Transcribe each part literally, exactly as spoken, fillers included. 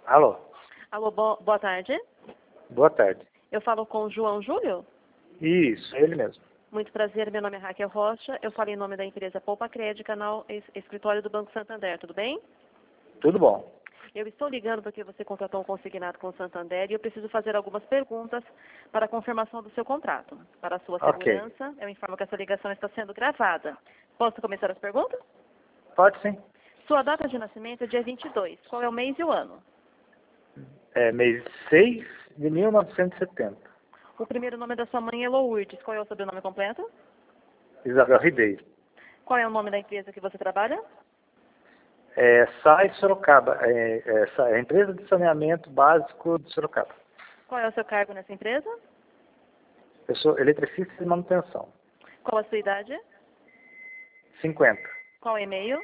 Alô, Alô, bo boa tarde. boa tarde. Eu falo com o João Júlio? Isso, ele mesmo. Muito prazer, meu nome é Raquel Rocha. Eu falo em nome da empresa Poupa Crédito, canal es- escritório do Banco Santander, tudo bem? Tudo bom. Eu estou ligando porque você contratou um consignado com o Santander e eu preciso fazer algumas perguntas para a confirmação do seu contrato. Para a sua Ok. segurança, eu informo que essa ligação está sendo gravada. Posso começar as perguntas? Pode sim. Sua data de nascimento é dia vinte e dois. Qual é o mês e o ano? É mês seis de mil novecentos e setenta. O primeiro nome da sua mãe é Lourdes. Qual é o sobrenome completo? Isabel Ribeiro. Qual é o nome da empresa que você trabalha? É, S A I Sorocaba. É, é, Sa- é a empresa de saneamento básico de Sorocaba. Qual é o seu cargo nessa empresa? Eu sou eletricista de manutenção. Qual a sua idade? cinquenta. Qual o e-mail?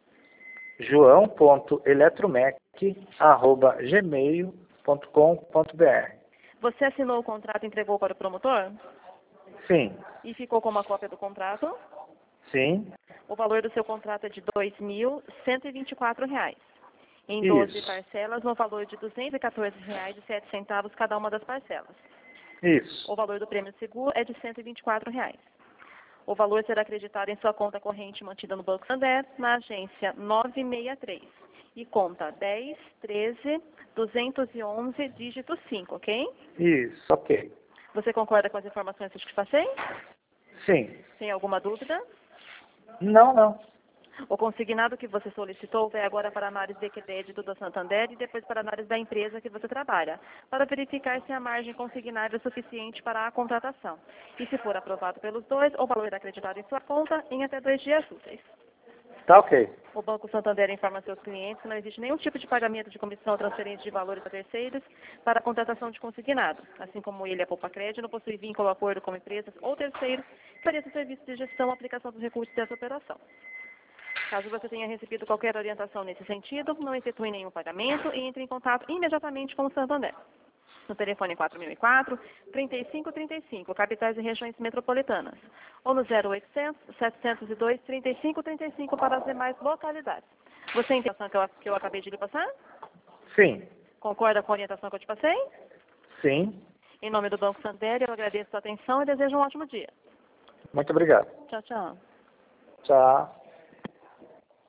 joão ponto eletromec arroba gmail ponto com ponto br. Você assinou o contrato e entregou para o promotor? Sim, E ficou com uma cópia do contrato? sim, O valor do seu contrato é de dois mil cento e vinte e quatro reais. Em doze isso, parcelas, no valor de duzentos e quatorze reais e sete centavos cada uma das parcelas. isso. O valor do prêmio seguro é de cento e vinte e quatro reais. O valor será acreditado em sua conta corrente mantida no Banco Santander, na agência nove seis três. E conta dez, treze, duzentos e onze, dígito cinco, ok? Isso, ok. Você concorda com as informações que eu te passei? Sim. Tem alguma dúvida? Não, não. O consignado que você solicitou vai agora para a análise de crédito do Santander e depois para a análise da empresa que você trabalha, para verificar se a margem consignável é suficiente para a contratação. E se for aprovado pelos dois, o valor é acreditado em sua conta em até dois dias úteis. Tá ok. O Banco Santander informa seus clientes que não existe nenhum tipo de pagamento de comissão ou transferência de valores a terceiros para a contratação de consignado. Assim como ele, a Poupa Crédito, não possui vínculo ou acordo com empresas ou terceiros que ofereçam serviços de gestão ou aplicação dos recursos dessa operação. Caso você tenha recebido qualquer orientação nesse sentido, não efetue nenhum pagamento e entre em contato imediatamente com o Santander. No telefone quatro mil e quatro, trinta e cinco trinta e cinco, capitais e regiões metropolitanas. Ou no zero oitocentos, setecentos e dois, trinta e cinco trinta e cinco para as demais localidades. Você entende a orientação que eu, que eu acabei de lhe passar? Sim, Concorda com a orientação que eu te passei? sim. Em nome do Banco Santander, eu agradeço a sua atenção e desejo um ótimo dia. Muito obrigado. Tchau, tchau. Tchau.